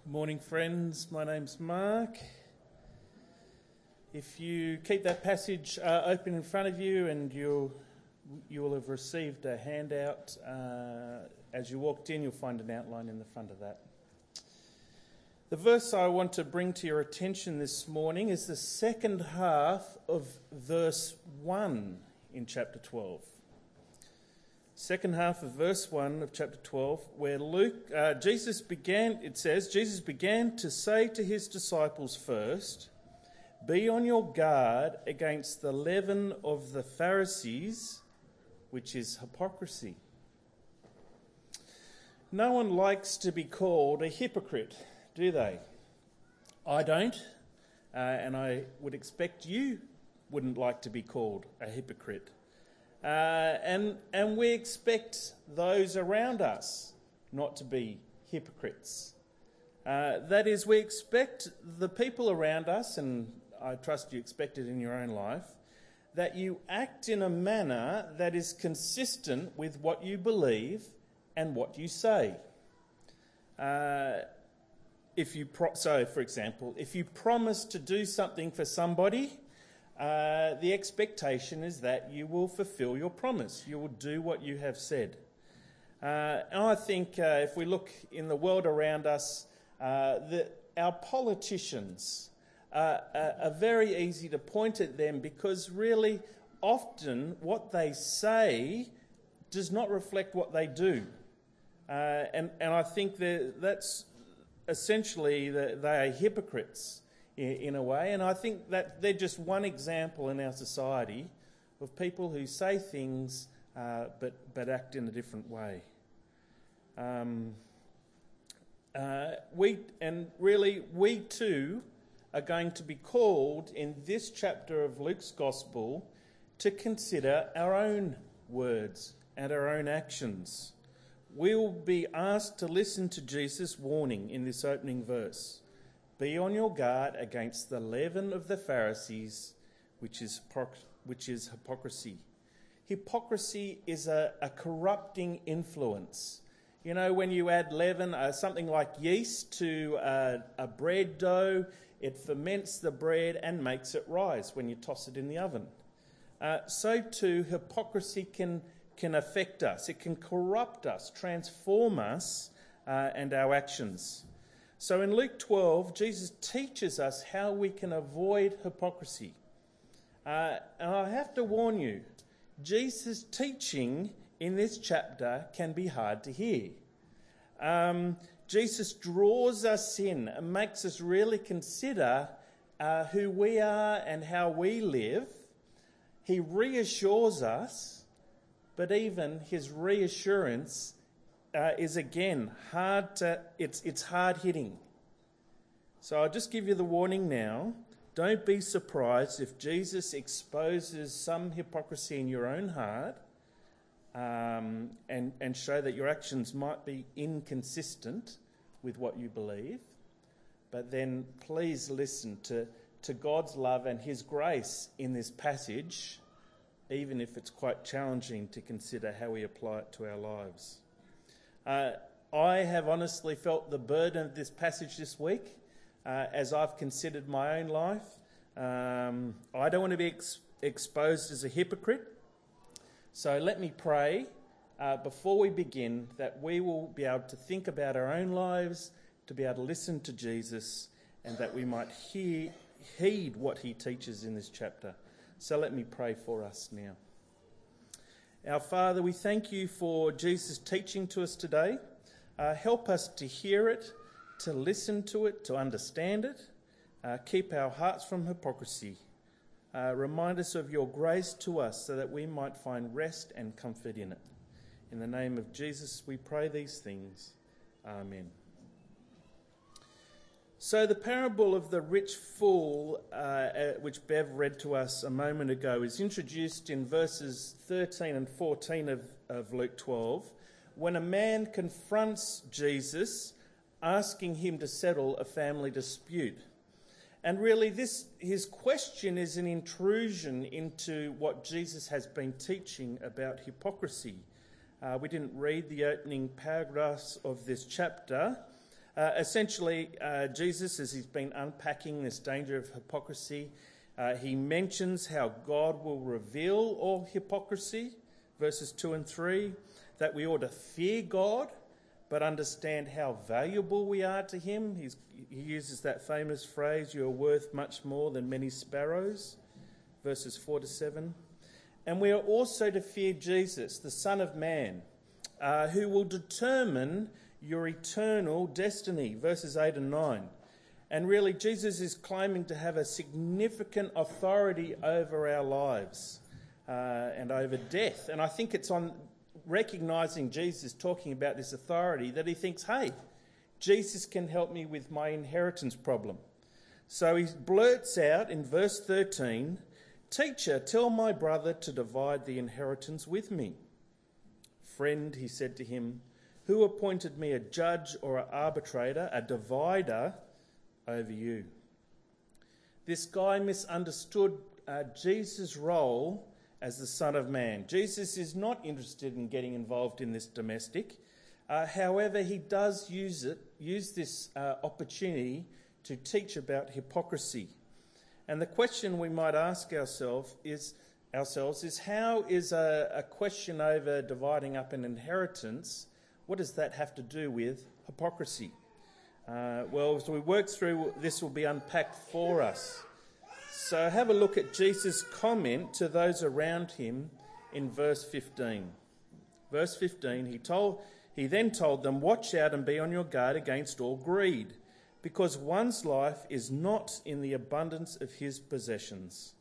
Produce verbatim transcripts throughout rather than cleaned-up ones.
Morning, friends. My name's Mark. If you keep that passage uh, open in front of you, and you'll you will have received a handout uh, as you walked in, you'll find an outline in the front of that. The verse I want to bring to your attention this morning is the second half of verse one in chapter twelve. Second half of verse one of chapter twelve, where Luke, uh, Jesus began, it says, Jesus began to say to his disciples first, "Be on your guard against the leaven of the Pharisees, which is hypocrisy." No one likes to be called a hypocrite, do they? I don't, uh, and I would expect you wouldn't like to be called a hypocrite. Uh, and and we expect those around us not to be hypocrites. Uh, that is, we expect the people around us, and I trust you expect it in your own life, that you act in a manner that is consistent with what you believe and what you say. Uh, if you pro- so, for example, if you promise to do something for somebody, Uh, the expectation is that you will fulfill your promise. You will do what you have said. Uh, and I think uh, if we look in the world around us, uh, the, our politicians uh, are, are very easy to point at them, because really often what they say does not reflect what they do. Uh, and, and I think that that's essentially the, they are hypocrites in a way, and I think that they're just one example in our society of people who say things uh, but but act in a different way. Um, uh, we and really we too are going to be called in this chapter of Luke's Gospel to consider our own words and our own actions. We will be asked to listen to Jesus' warning in this opening verse. Be on your guard against the leaven of the Pharisees, which is which is hypocrisy. Hypocrisy is a, a corrupting influence. You know, when you add leaven, uh, something like yeast, to uh, a bread dough, it ferments the bread and makes it rise when you toss it in the oven. Uh, so too, hypocrisy can, can affect us. It can corrupt us, transform us uh, and our actions. So in Luke twelve, Jesus teaches us how we can avoid hypocrisy. Uh, and I have to warn you, Jesus' teaching in this chapter can be hard to hear. Um, Jesus draws us in and makes us really consider uh, who we are and how we live. He reassures us, but even his reassurance Uh, is again hard to, it's it's hard hitting. So I'll just give you the warning now. Don't be surprised if Jesus exposes some hypocrisy in your own heart um, and, and show that your actions might be inconsistent with what you believe. But then please listen to, to God's love and his grace in this passage, even if it's quite challenging to consider how we apply it to our lives. Uh, I have honestly felt the burden of this passage this week uh, as I've considered my own life. Um, I don't want to be ex- exposed as a hypocrite. So let me pray uh, before we begin that we will be able to think about our own lives, to be able to listen to Jesus, and that we might hear, heed what he teaches in this chapter. So let me pray for us now. Our Father, we thank you for Jesus' teaching to us today. Uh, help us to hear it, to listen to it, to understand it. Uh, keep our hearts from hypocrisy. Uh, remind us of your grace to us so that we might find rest and comfort in it. In the name of Jesus, we pray these things. Amen. So the parable of the rich fool, uh, uh, which Bev read to us a moment ago, is introduced in verses thirteen and fourteen of, of Luke twelve, when a man confronts Jesus, asking him to settle a family dispute. And really, this his question is an intrusion into what Jesus has been teaching about hypocrisy. Uh, we didn't read the opening paragraphs of this chapter, Uh, essentially, uh, Jesus, as he's been unpacking this danger of hypocrisy, uh, he mentions how God will reveal all hypocrisy, verses two and three, that we ought to fear God, but understand how valuable we are to him. He's, he uses that famous phrase, you are worth much more than many sparrows, verses four to seven. And we are also to fear Jesus, the Son of Man, uh, who will determine your eternal destiny, verses eight and nine. And really, Jesus is claiming to have a significant authority over our lives uh, and over death. And I think it's on recognising Jesus talking about this authority that he thinks, hey, Jesus can help me with my inheritance problem. So he blurts out in verse thirteen, "Teacher, tell my brother to divide the inheritance with me." "Friend," he said to him, "who appointed me a judge or an arbitrator, a divider over you?" This guy misunderstood uh, Jesus' role as the Son of Man. Jesus is not interested in getting involved in this domestic. Uh, however, he does use it, use this uh, opportunity to teach about hypocrisy. And the question we might ask ourselves is, ourselves is how is a, a question over dividing up an inheritance, what does that have to do with hypocrisy? Uh, well, as we work through, this will be unpacked for us. So have a look at Jesus' comment to those around him in verse fifteen. Verse fifteen, he told, he then told them, "Watch out and be on your guard against all greed, because one's life is not in the abundance of his possessions."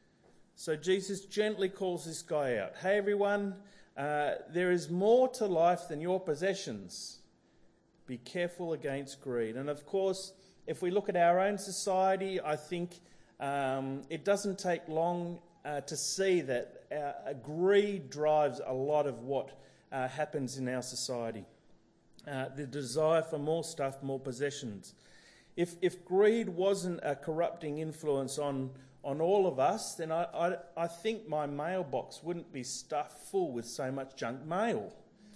So Jesus gently calls this guy out. Hey everyone, uh, there is more to life than your possessions. Be careful against greed. And of course, if we look at our own society, I think um, it doesn't take long uh, to see that uh, greed drives a lot of what uh, happens in our society. Uh, the desire for more stuff, more possessions. If if greed wasn't a corrupting influence on, on all of us, then I, I, I think my mailbox wouldn't be stuffed full with so much junk mail.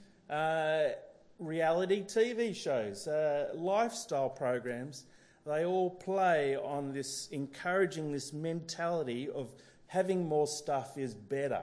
Uh, reality T V shows, uh, lifestyle programs, they all play on this, encouraging this mentality of having more stuff is better.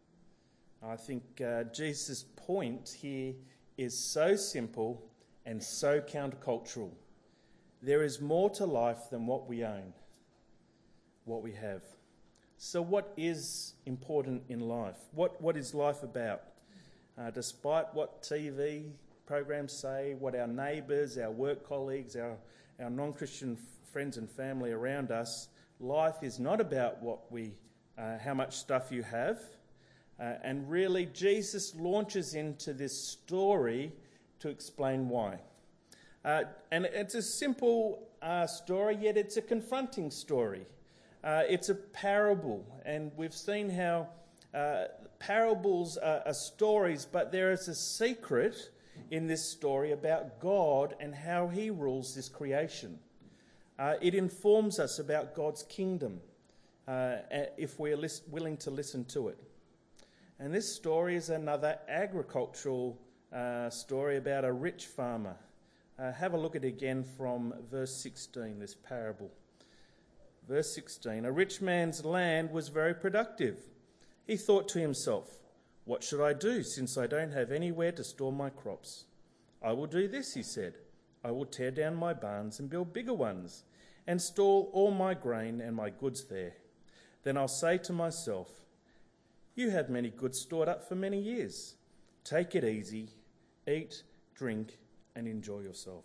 I think uh, Jesus' point here is so simple and so countercultural. There is more to life than what we own, what we have. So what is important in life? What What is life about? Uh, despite what T V programs say, what our neighbours, our work colleagues, our, our non-Christian f- friends and family around us, life is not about what we, uh, how much stuff you have. Uh, and really, Jesus launches into this story to explain why. Uh, and it's a simple uh, story, yet it's a confronting story. Uh, it's a parable, and we've seen how uh, parables are, are stories, but there is a secret in this story about God and how he rules this creation. Uh, it informs us about God's kingdom uh, if we're lis- willing to listen to it. And this story is another agricultural uh, story about a rich farmer. Uh, have a look at it again from verse sixteen, this parable. Verse sixteen, "A rich man's land was very productive. He thought to himself, 'What should I do, since I don't have anywhere to store my crops?' 'I will do this,' he said. 'I will tear down my barns and build bigger ones, and store all my grain and my goods there. Then I'll say to myself, you have many goods stored up for many years. Take it easy, eat, drink, and enjoy yourself.'"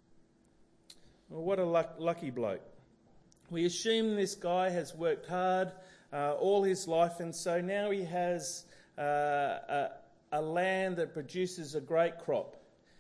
Well, what a luck, lucky bloke. We assume this guy has worked hard uh, all his life, and so now he has uh, a, a land that produces a great crop.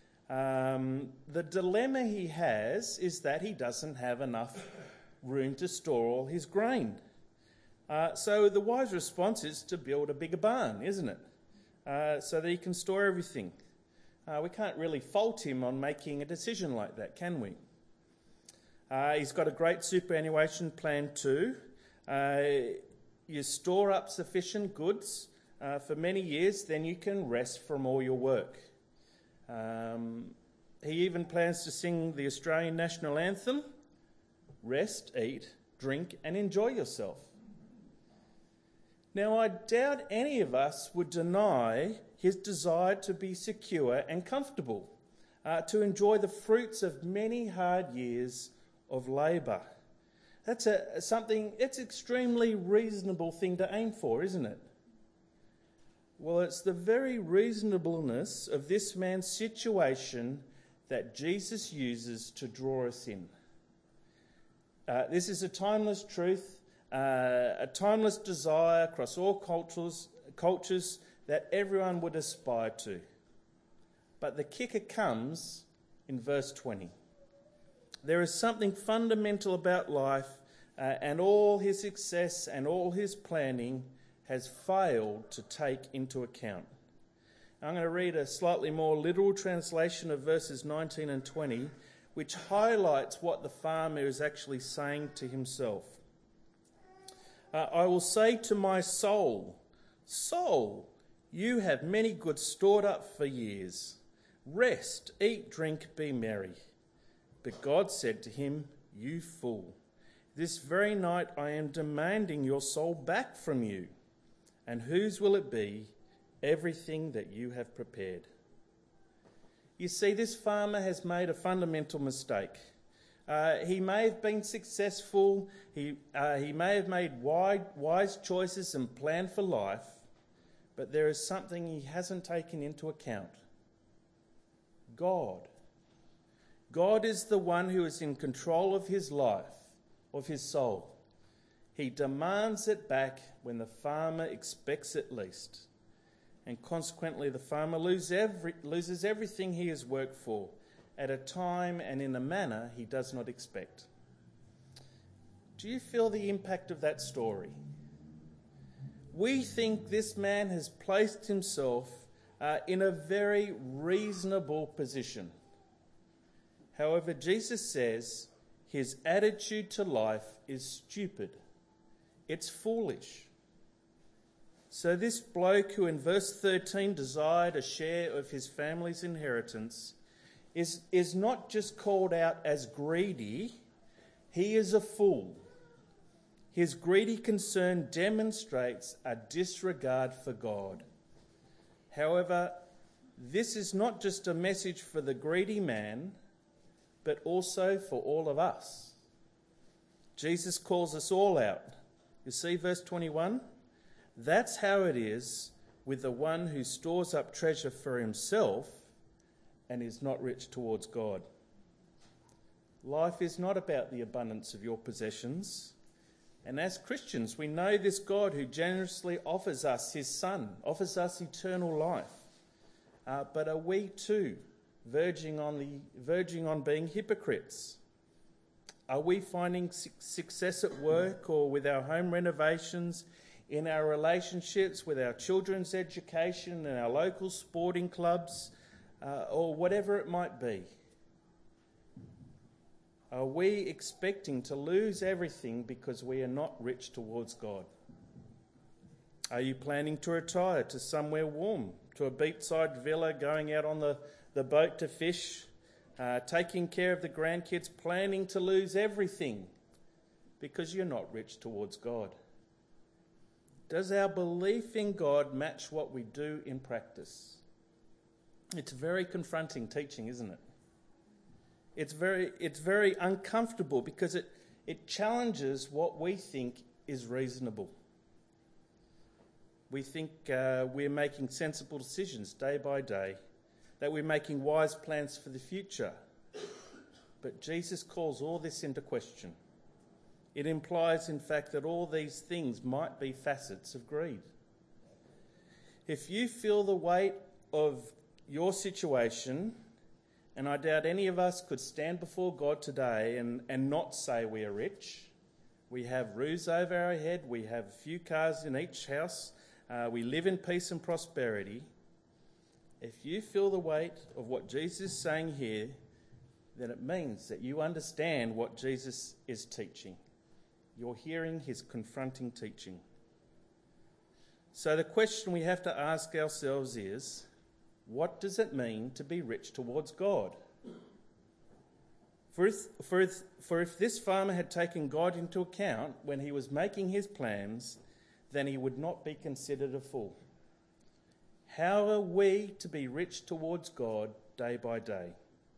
Um, the dilemma he has is that he doesn't have enough room to store all his grain. Uh, so the wise response is to build a bigger barn, isn't it? Uh, so that he can store everything. Uh, we can't really fault him on making a decision like that, can we? Uh, he's got a great superannuation plan too. Uh, you store up sufficient goods uh, for many years, then you can rest from all your work. Um, he even plans to sing the Australian national anthem. Rest, eat, drink and enjoy yourself. Now, I doubt any of us would deny his desire to be secure and comfortable, uh, to enjoy the fruits of many hard years of labour. That's a, something, it's an extremely reasonable thing to aim for, isn't it? Well, it's the very reasonableness of this man's situation that Jesus uses to draw us in. Uh, this is a timeless truth, uh, a timeless desire across all cultures, cultures that everyone would aspire to. But the kicker comes in verse twenty. There is something fundamental about life, uh, and all his success and all his planning has failed to take into account. I'm going to read a slightly more literal translation of verses nineteen and twenty, which highlights what the farmer is actually saying to himself. Uh, I will say to my soul, soul, you have many goods stored up for years. Rest, eat, drink, be merry. But God said to him, you fool, this very night I am demanding your soul back from you. And whose will it be? Everything that you have prepared. You see, this farmer has made a fundamental mistake. Uh, he may have been successful, he, uh, he may have made wide, wise choices and planned for life, but there is something he hasn't taken into account. God. God is the one who is in control of his life, of his soul. He demands it back when the farmer expects it least. And consequently, the farmer lose every, loses everything he has worked for at a time and in a manner he does not expect. Do you feel the impact of that story? We think this man has placed himself uh, in a very reasonable position. However, Jesus says his attitude to life is stupid. It's foolish. So this bloke who in verse thirteen desired a share of his family's inheritance is, is not just called out as greedy, he is a fool. His greedy concern demonstrates a disregard for God. However, this is not just a message for the greedy man, but also for all of us. Jesus calls us all out. You see verse twenty-one? That's how it is with the one who stores up treasure for himself and is not rich towards God. Life is not about the abundance of your possessions. And as Christians, we know this God who generously offers us his Son, offers us eternal life. Uh, but are we too verging on the verging on being hypocrites? Are we finding su- success at work or with our home renovations, in our relationships, with our children's education, in our local sporting clubs, uh, or whatever it might be? Are we expecting to lose everything because we are not rich towards God? Are you planning to retire to somewhere warm, to a beachside villa, going out on the, the boat to fish, uh, taking care of the grandkids, planning to lose everything because you're not rich towards God? Does our belief in God match what we do in practice? It's very confronting teaching, isn't it? It's very, it's very uncomfortable because it, it challenges what we think is reasonable. We think uh, we're making sensible decisions day by day, that we're making wise plans for the future. But Jesus calls all this into question. It implies, in fact, that all these things might be facets of greed. If you feel the weight of your situation, and I doubt any of us could stand before God today and, and not say we are rich. We have roofs over our head, we have a few cars in each house, uh, we live in peace and prosperity. If you feel the weight of what Jesus is saying here, then it means that you understand what Jesus is teaching. You're hearing his confronting teaching. So the question we have to ask ourselves is, what does it mean to be rich towards God? For if, for, if, for if this farmer had taken God into account when he was making his plans, then he would not be considered a fool. How are we to be rich towards God day by day?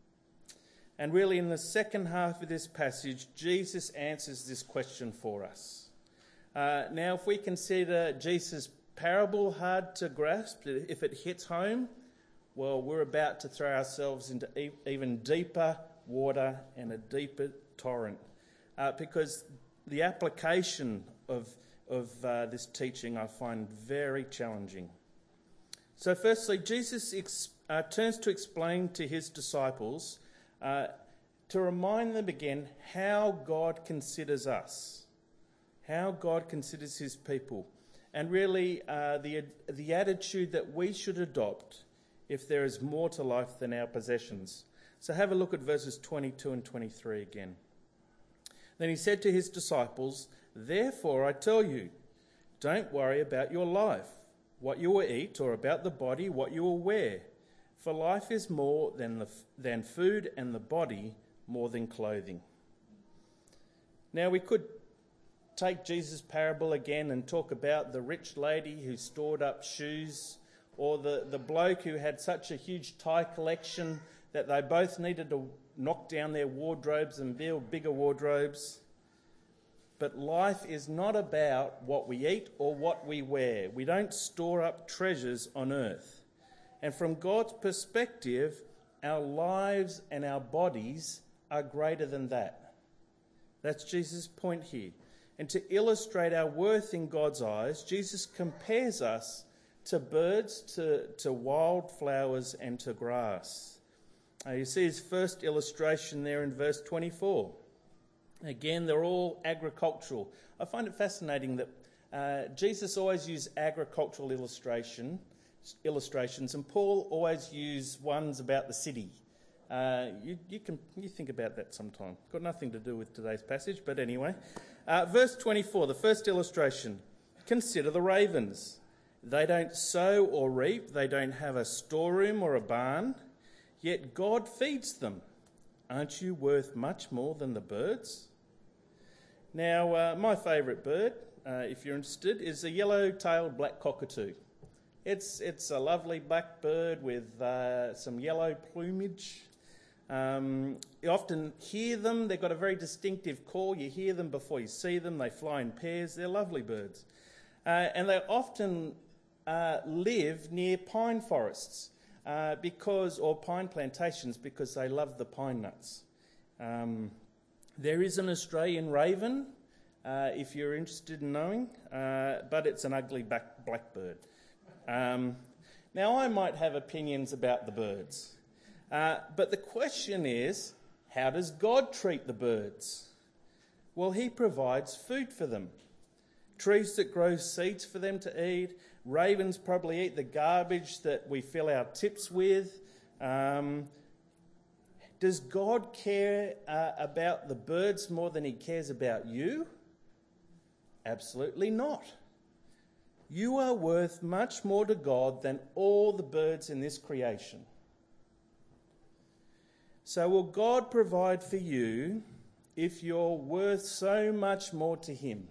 And really, in the second half of this passage, Jesus answers this question for us. Uh, now, if we consider Jesus' parable hard to grasp, if it hits home, well, we're about to throw ourselves into e- even deeper water and a deeper torrent, uh, because the application of, of uh, this teaching I find very challenging. So firstly, Jesus ex- uh, turns to explain to his disciples, uh, to remind them again how God considers us, how God considers his people, and really uh, the, the attitude that we should adopt if there is more to life than our possessions. So have a look at verses twenty-two and twenty-three again. Then he said to his disciples, "Therefore I tell you, don't worry about your life, what you will eat, or about the body, what you will wear. For life is more than, the, than food, and the body more than clothing." Now we could take Jesus' parable again and talk about the rich lady who stored up shoes, or the, the bloke who had such a huge tie collection that they both needed to knock down their wardrobes and build bigger wardrobes. But life is not about what we eat or what we wear. We don't store up treasures on earth. And from God's perspective, our lives and our bodies are greater than that. That's Jesus' point here. And to illustrate our worth in God's eyes, Jesus compares us to birds, to, to wildflowers, and to grass. Uh, you see his first illustration there in verse twenty-four. Again, they're all agricultural. I find it fascinating that uh, Jesus always used agricultural illustration, illustrations, and Paul always used ones about the city. Uh, you, you can you think about that sometime. Got nothing to do with today's passage, but anyway. Uh, verse twenty-four, the first illustration. Consider the ravens. They don't sow or reap. They don't have a storeroom or a barn. Yet God feeds them. Aren't you worth much more than the birds? Now, uh, my favourite bird, uh, if you're interested, is a yellow-tailed black cockatoo. It's it's a lovely black bird with uh, some yellow plumage. Um, you often hear them. They've got a very distinctive call. You hear them before you see them. They fly in pairs. They're lovely birds. Uh, and they often uh, live near pine forests. Uh, because, or pine plantations, because they love the pine nuts. Um, there is an Australian raven, uh, if you're interested in knowing, uh, but it's an ugly black, black bird. Um, now, I might have opinions about the birds, uh, but the question is, how does God treat the birds? Well, he provides food for them. Trees that grow seeds for them to eat. Ravens probably eat the garbage that we fill our tips with. Um, does God care uh, about the birds more than he cares about you? Absolutely not. You are worth much more to God than all the birds in this creation. So will God provide for you if you're worth so much more to him?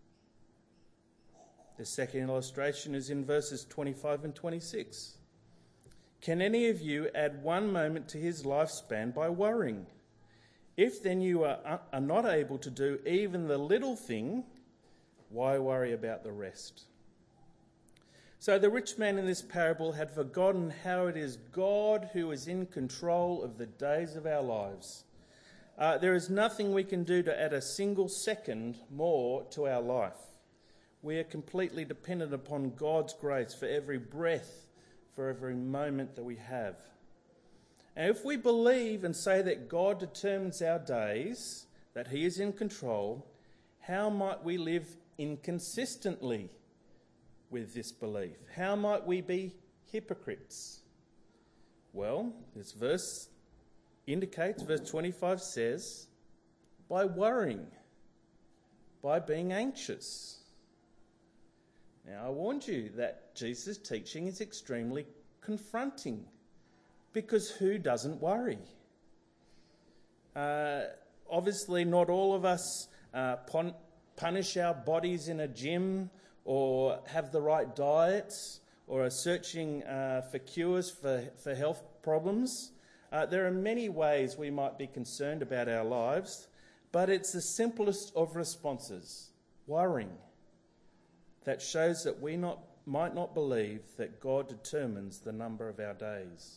The second illustration is in verses twenty-five and twenty-six. Can any of you add one moment to his lifespan by worrying? If then you are, are not able to do even the little thing, why worry about the rest? So the rich man in this parable had forgotten how it is God who is in control of the days of our lives. Uh, there is nothing we can do to add a single second more to our life. We are completely dependent upon God's grace for every breath, for every moment that we have. And if we believe and say that God determines our days, that he is in control, how might we live inconsistently with this belief? How might we be hypocrites? Well, this verse indicates, verse twenty-five says, by worrying, by being anxious. Now, I warned you that Jesus' teaching is extremely confronting, because who doesn't worry? Uh, obviously, not all of us uh, pon- punish our bodies in a gym or have the right diets or are searching uh, for cures for, for health problems. Uh, there are many ways we might be concerned about our lives, but it's the simplest of responses, worrying, that shows that we not, might not believe that God determines the number of our days.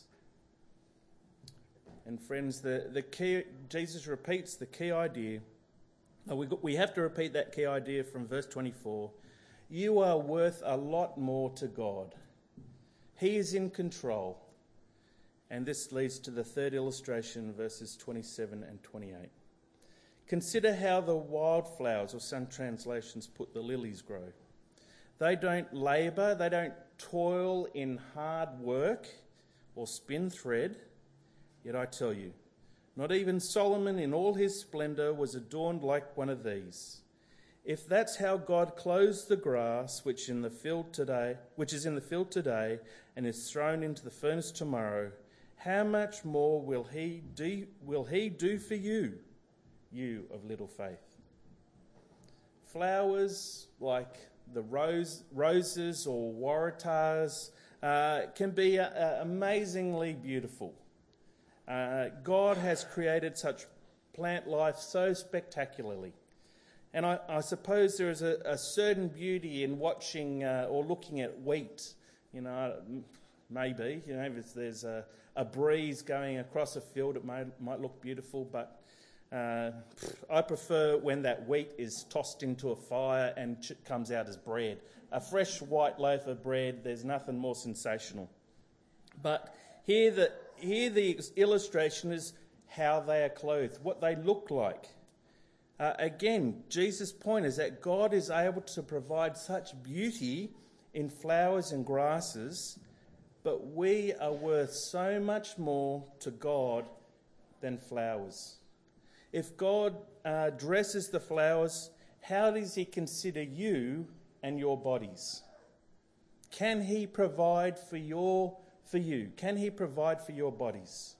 And friends, the, the key, Jesus repeats the key idea. We, we have to repeat that key idea from verse twenty-four. You are worth a lot more to God. He is in control. And this leads to the third illustration, verses twenty-seven and twenty-eight. Consider how the wildflowers, or some translations put the lilies, grow. They don't labour, they don't toil in hard work or spin thread. Yet I tell you, not even Solomon in all his splendour was adorned like one of these. If that's how God clothes the grass which in the field today, which is in the field today and is thrown into the furnace tomorrow, how much more will he do, will he do for you, you of little faith? Flowers like the rose, roses or waratahs uh, can be uh, amazingly beautiful. Uh, God has created such plant life so spectacularly. And I, I suppose there is a, a certain beauty in watching uh, or looking at wheat. You know, maybe, you know, if there's a, a breeze going across a field, it may, might look beautiful, but uh, I prefer when that wheat is tossed into a fire and ch- comes out as bread. A fresh white loaf of bread, there's nothing more sensational. But here the, here the illustration is how they are clothed, what they look like. Uh, again, Jesus' point is that God is able to provide such beauty in flowers and grasses, but we are worth so much more to God than flowers. If God uh, dresses the flowers, how does he consider you and your bodies? Can he provide for your for you? Can he provide for your bodies?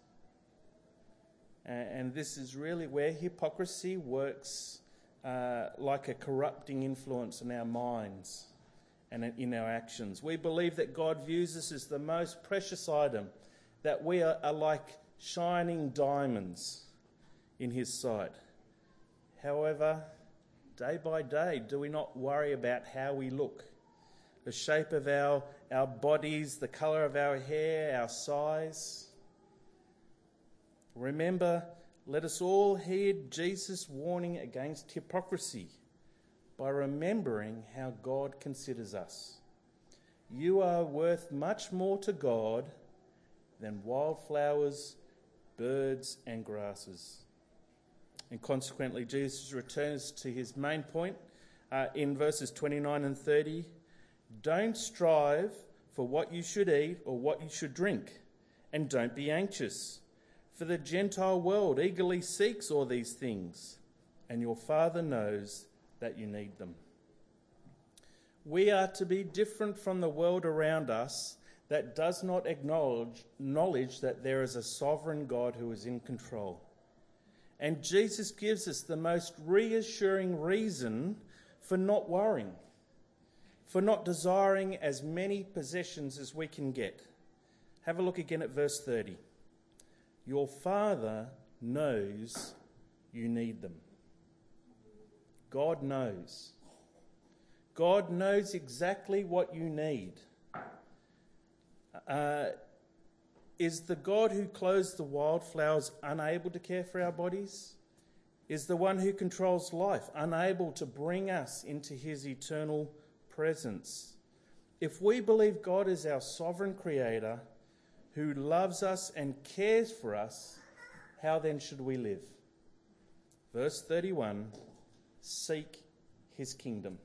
And this is really where hypocrisy works uh, like a corrupting influence in our minds and in our actions. We believe that God views us as the most precious item, that we are, are like shining diamonds in his sight. However, day by day, do we not worry about how we look? The shape of our, our bodies, the colour of our hair, our size? Remember, let us all heed Jesus' warning against hypocrisy by remembering how God considers us. You are worth much more to God than wildflowers, birds and grasses. And consequently, Jesus returns to his main point uh, in verses twenty-nine and thirty. Don't strive for what you should eat or what you should drink, and don't be anxious. For the Gentile world eagerly seeks all these things, and your Father knows that you need them. We are to be different from the world around us that does not acknowledge, acknowledge that there is a sovereign God who is in control. And Jesus gives us the most reassuring reason for not worrying, for not desiring as many possessions as we can get. Have a look again at verse thirty. Your Father knows you need them. God knows. God knows exactly what you need. Uh, is the God who clothes the wildflowers unable to care for our bodies? Is the one who controls life unable to bring us into his eternal presence? If we believe God is our sovereign creator, who loves us and cares for us, how then should we live? Verse thirty-one, seek his kingdom.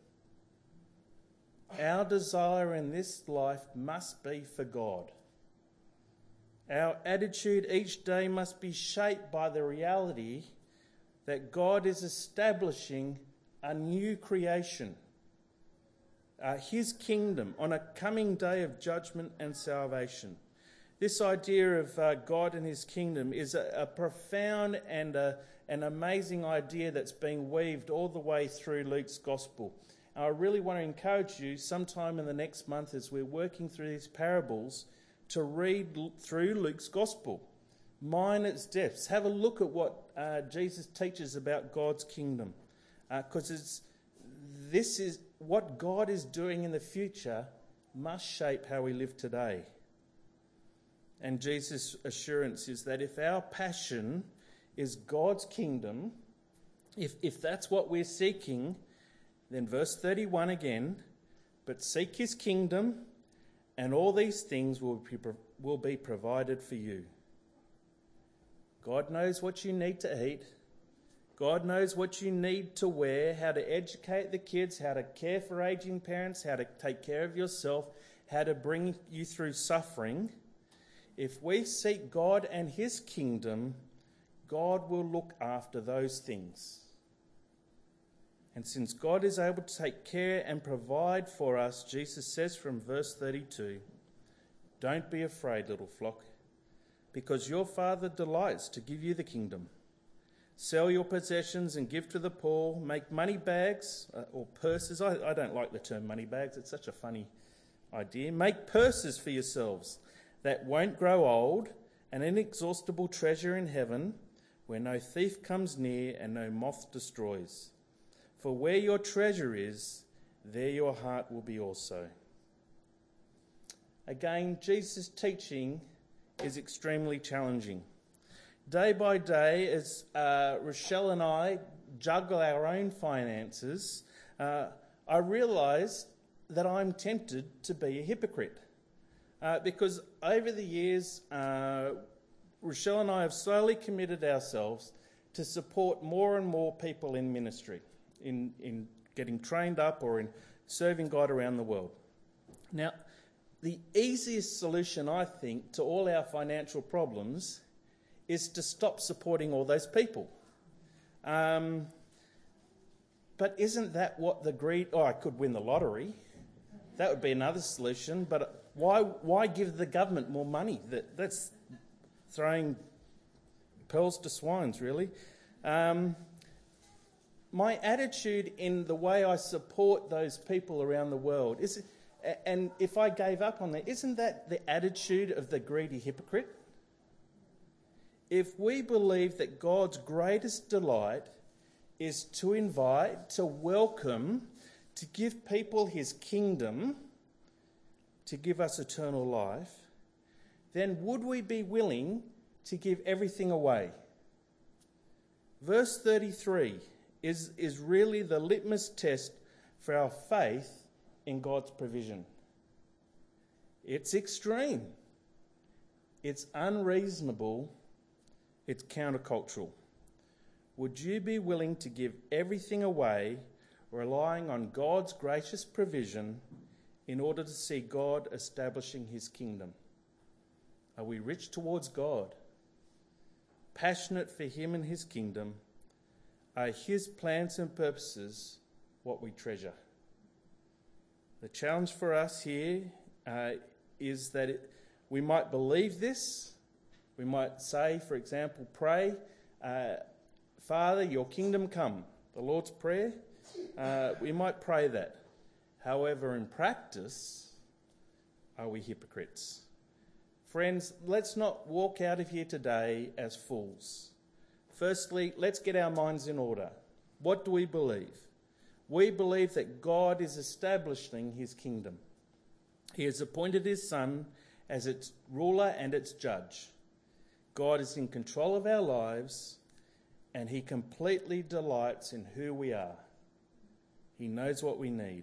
Our desire in this life must be for God. Our attitude each day must be shaped by the reality that God is establishing a new creation, uh, his kingdom on a coming day of judgment and salvation. This idea of uh, God and his kingdom is a, a profound and a, an amazing idea that's being weaved all the way through Luke's gospel. And I really want to encourage you sometime in the next month as we're working through these parables to read l- through Luke's gospel. Mine its depths. Have a look at what uh, Jesus teaches about God's kingdom. Because uh, it's this is what God is doing in the future must shape how we live today. And Jesus' assurance is that if our passion is God's kingdom, if, if that's what we're seeking, then verse thirty-one again, but seek his kingdom and all these things will be, will be provided for you. God knows what you need to eat. God knows what you need to wear, how to educate the kids, how to care for aging parents, how to take care of yourself, how to bring you through suffering. If we seek God and his kingdom, God will look after those things. And since God is able to take care and provide for us, Jesus says from verse thirty-two, don't be afraid, little flock, because your Father delights to give you the kingdom. Sell your possessions and give to the poor. Make money bags uh, or purses. I, I don't like the term money bags. It's such a funny idea. Make purses for yourselves that won't grow old, an inexhaustible treasure in heaven where no thief comes near and no moth destroys. For where your treasure is, there your heart will be also. Again, Jesus' teaching is extremely challenging. Day by day, as uh, Rochelle and I juggle our own finances, uh, I realise that I'm tempted to be a hypocrite. Uh, because over the years, uh, Rochelle and I have slowly committed ourselves to support more and more people in ministry, in, in getting trained up or in serving God around the world. Now, the easiest solution, I think, to all our financial problems is to stop supporting all those people. Um, but isn't that what the greed... Oh, I could win the lottery. That would be another solution. But why why give the government more money? That That's throwing pearls to swines, really. Um, my attitude in the way I support those people around the world, is, and if I gave up on that, isn't that the attitude of the greedy hypocrite? If we believe that God's greatest delight is to invite, to welcome, to give people his kingdom, to give us eternal life, then would we be willing to give everything away? Verse thirty-three is, is really the litmus test for our faith in God's provision. It's extreme. It's unreasonable. It's countercultural. Would you be willing to give everything away, relying on God's gracious provision in order to see God establishing his kingdom? Are we rich towards God, passionate for him and his kingdom? Are his plans and purposes what we treasure? The challenge for us here uh, is that it, we might believe this. We might say, for example, pray, uh, Father, your kingdom come, the Lord's Prayer. Uh, we might pray that. However, in practice, are we hypocrites? Friends, let's not walk out of here today as fools. Firstly, let's get our minds in order. What do we believe? We believe that God is establishing his kingdom. He has appointed his Son as its ruler and its judge. God is in control of our lives, and he completely delights in who we are. He knows what we need.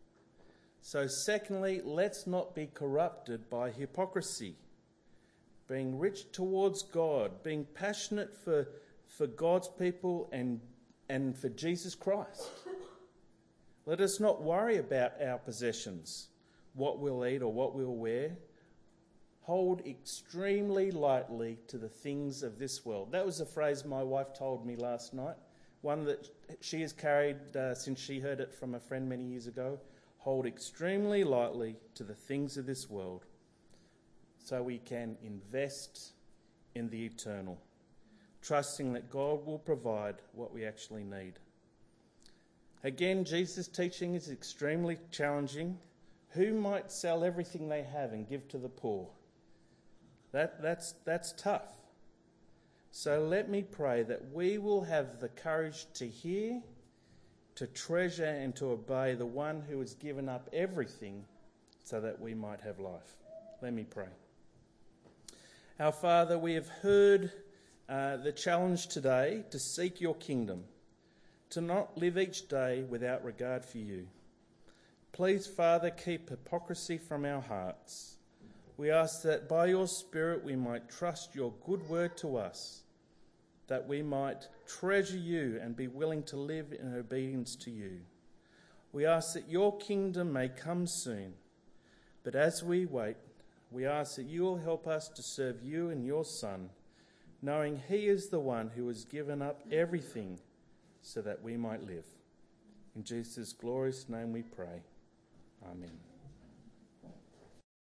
So secondly, let's not be corrupted by hypocrisy. Being rich towards God, being passionate for, for God's people and, and for Jesus Christ. Let us not worry about our possessions, what we'll eat or what we'll wear. Hold extremely lightly to the things of this world. That was a phrase my wife told me last night, one that she has carried uh, since she heard it from a friend many years ago. Hold extremely lightly to the things of this world. so we can invest in the eternal, trusting that God will provide what we actually need. Again, Jesus' teaching is extremely challenging. Who might sell everything they have and give to the poor? That, that's, that's tough. So let me pray that we will have the courage to hear, to treasure and to obey the one who has given up everything so that we might have life. Let me pray. Our Father, we have heard uh, the challenge today to seek your kingdom, to not live each day without regard for you. Please, Father, keep hypocrisy from our hearts. We ask that by your Spirit we might trust your good word to us, that we might treasure you and be willing to live in obedience to you. We ask that your kingdom may come soon, but as we wait, we ask that you will help us to serve you and your Son, knowing he is the one who has given up everything so that we might live. In Jesus' glorious name we pray. Amen.